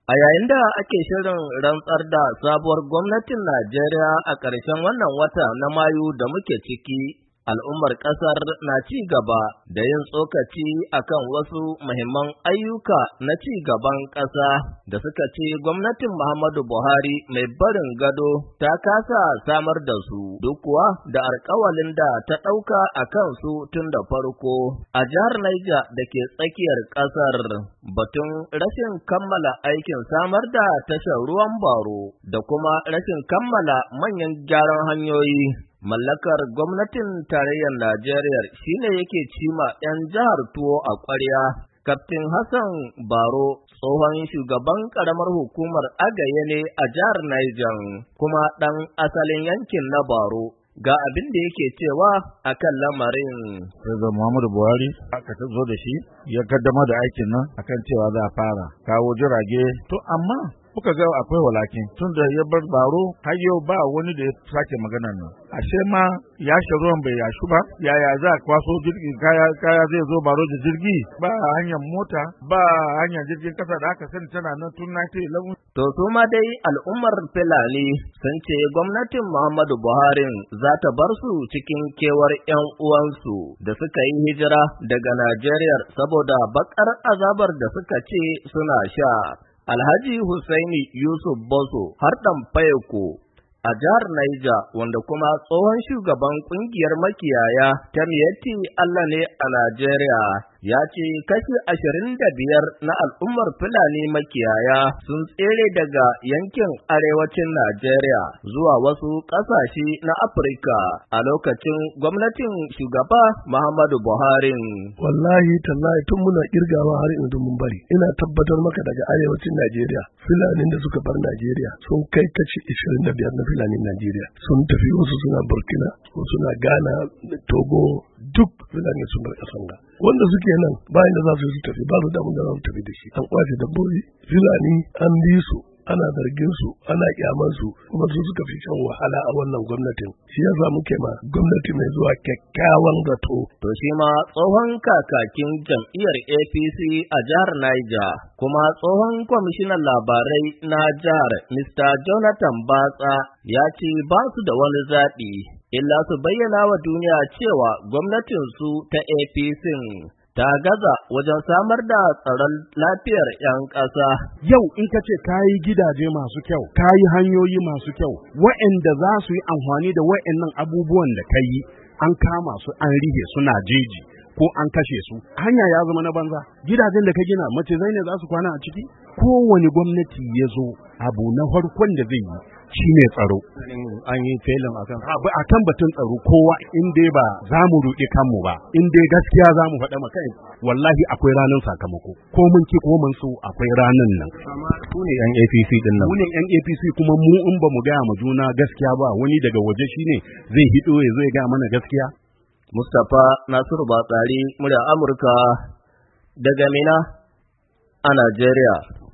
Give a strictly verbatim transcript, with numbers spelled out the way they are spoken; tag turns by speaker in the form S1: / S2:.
S1: A yayin da ake shirin rantsar da sabuwar gwamnatin Najeriya a ƙarshen wannan wata na Mayu da muke ciki, al'ummar ƙasar na ci gaba da yin tsokaci akan wasu muhimman ayyuka na ci gaban ƙasa da suka ce gwamnatin Muhammadu Buhari mai barin gado ta kasa samar da su, duk kuwa da alƙawalin da ta ɗauka a kansu tun da farko. A jihar Niger da ke tsakiyar ƙasar, batun rashin kammala aikin samar da tashar ruwan Baro da kuma rashin kammala manyan gyaran hanyoyi mallakar gwamnatin tarayyar Najeriya shine yake cima 'yan jihar tuwo a ƙwarya. Kaftin Hassan Baro, tsohon shugaban ƙaramar hukumar Agaye ne a jihar Niger, kuma ɗan asalin yankin na Baro, ga abin da yake cewa akan lamarin.
S2: Daga Muhammadu Buhari aka zo da shi ya kaddama da aikin nan akan cewa za a fara kawo jirage, to amma muka ga akwai walakin tun da ya bar Baro har yau ba wani da ya sake maganar nan. Ashe ma ya ruwan bai yashu ba, yaya za a kwaso jirgi kaya kaya zai zo Baro da jirgi, ba hanyar mota ba hanyar jirgin kasa da aka sani tana nan tun nineteen eleven.
S1: To su ma dai al'ummar Fulani sun ce gwamnatin Muhammadu Buhari za ta bar su cikin kewar 'yan uwansu da suka yi hijira daga Najeriya saboda bakar azabar da suka ce suna sha. Alhaji Hussaini Yusuf Boso har ɗan Fayeko a jihar Niger, wanda kuma tsohon shugaban ƙungiyar makiyaya ta Miyetti Allah ne a Najeriya, ya ce kashi ashirin da biyar na al'ummar Fulani makiyaya sun tsere daga yankin arewacin Najeriya zuwa wasu ƙasashe na Afirka a lokacin gwamnatin shugaba Muhammadu Buhari.
S3: Wallahi tallahi tun muna kirgawa har yanzu mun bari. Ina tabbatar maka daga arewacin Najeriya, Fulanin da suka bar Najeriya sun kai kashi ashirin da biyar na Fulanin Najeriya. Sun tafi wasu suna Burkina, wasu suna Ghana, Togo, duk Fulani sun bar ƙasan ga. Wanda suke nan bayan da za su yi su tafi, ba su damun da za su tafi da shi. An kwace dabbobi, Fulani an bi su, ana zargin su, ana kyaman su, kuma su suka fi shan wahala a wannan gwamnatin. Shi yasa muke ma gwamnati mai zuwa kyakkyawan zato.
S1: To shi ma tsohon kakakin jam'iyyar A P C a jihar Niger, kuma tsohon kwamishinan labarai na jihar Mister Jonathan Batsa ya ce ba su da wani zaɓi illa su bayyana wa duniya cewa gwamnatinsu ta A P C ta gaza wajen samar da tsaron lafiyar 'yan ƙasa.
S4: Yau in ka ce ka yi gidaje masu kyau, ka yi hanyoyi masu kyau, wa'anda za su yi amfani da wa'annan abubuwan da ka yi, an kama su an rihe suna jeji ko an kashe su, hanya ya zama na banza. Gidajen da ka gina mace zai ne za su kwana a ciki? Kowane gwamnati ya zo, abu na farkon da zai yi shi ne tsaro.
S1: An yi felin akan
S4: a kan batun tsaro, kowa in dai ba za mu ruɗe kanmu ba, in dai gaskiya za mu faɗa maka, wallahi akwai ranar sakamako, ko mun ki ko mun so akwai ranar nan.
S1: Amma ku ne yan A P C din nan.
S4: Mu ne yan A P C, kuma mu in ba mu gaya ma juna gaskiya ba, wani daga waje shine zai hido ya zo ya gaya mana gaskiya.
S1: Mustapha Nasiru Batsari, murya Amurka daga Mina a Najeriya.